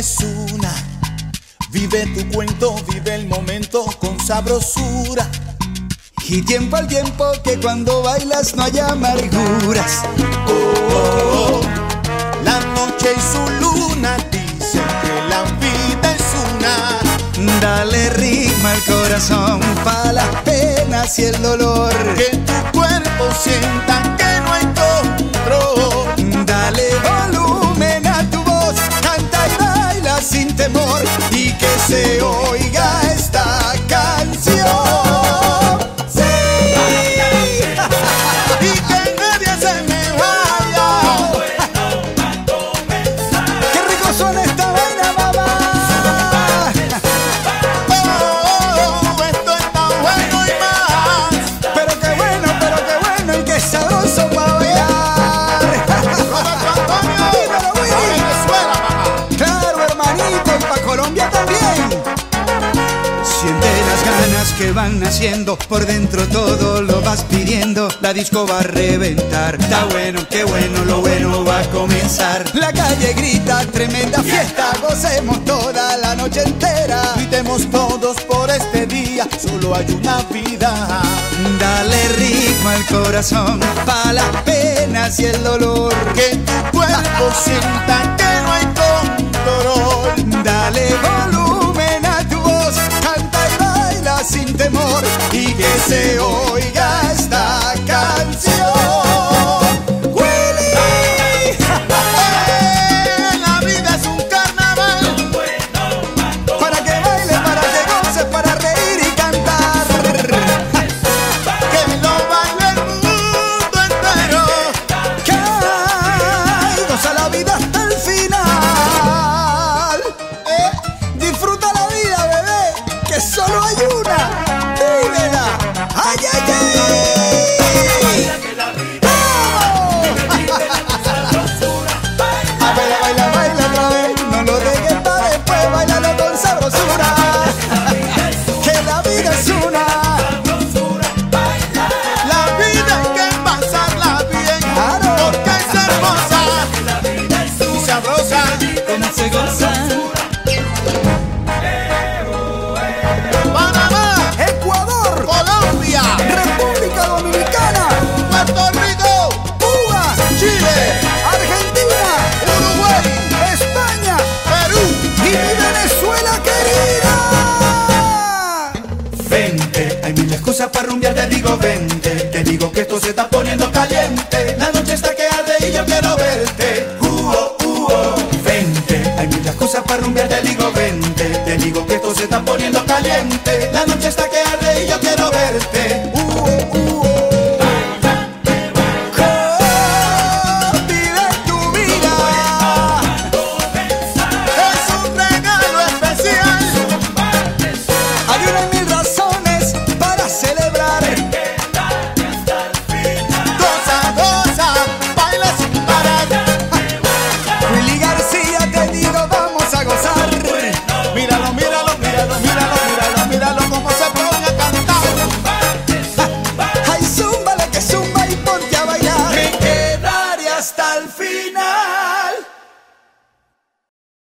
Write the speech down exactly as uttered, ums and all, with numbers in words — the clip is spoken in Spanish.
es una. Vive tu cuento, vive el momento con sabrosura. Y tiempo al tiempo que cuando bailas no haya amarguras. Oh, oh, oh. La noche y su luna dicen que la vida es una. Dale ritmo al corazón pa' las penas y el dolor. Que tu cuerpo sienta que no hay control. Dale volumen a tu voz, canta y baila sin temor. Y que se oiga esta canción. Que van naciendo, por dentro todo lo vas pidiendo. La disco va a reventar, está bueno, qué bueno, lo bueno va a comenzar. La calle grita, tremenda fiesta, gocemos toda la noche entera. Gritemos todos por este día, solo hay una vida. Dale ritmo al corazón, pa' las penas y el dolor. Que tu cuerpo sienta que no hay control. Dale volumen a tu voz, canta y baila sin temor. Y que se oiga esta canción. ¡Willy! La vida es un carnaval. Para que baile, para que goce, para reír y cantar. Que lo baile el mundo entero. Que goza la vida hasta el final. Eh, disfruta la vida, bebé, que solo hay una. ¡Vívela! ¡Ay, ay, ay! ¡Vamos! A baila, baila, baila otra vez. No lo dejes para después, bailalo con sabrosura. Que la vida es una. La vida hay que pasarla bien, Claro. porque es hermosa y sabrosa. Como se goza. Panamá, Ecuador, Colombia, República Dominicana, Puerto Rico, Cuba, Chile, Argentina, Uruguay, España Perú. y mi Venezuela querida. Vente, hay mil excusas para rumbear, te digo vente. Te digo que esto se está poniendo caliente. La noche está que arde y yo quiero verte. Uh-oh, uh-oh. Vente, hay mil excusas para rumbear, te digo vente. Te digo que esto se está poniendo caliente. La noche está que arde y yo quiero verte. Uh-oh, uh-oh. Oh, vive tu vida. Es un regalo especial. Hay una y mil razones para celebrar. Goza, goza, baila sin parar. Willy García, te digo, vamos a gozar. Míralo, míralo, míralo, míralo, míralo, míralo cómo se pone a cantar. Ay, zúmbale que zumba y ponte a bailar. Que quedaré hasta el final.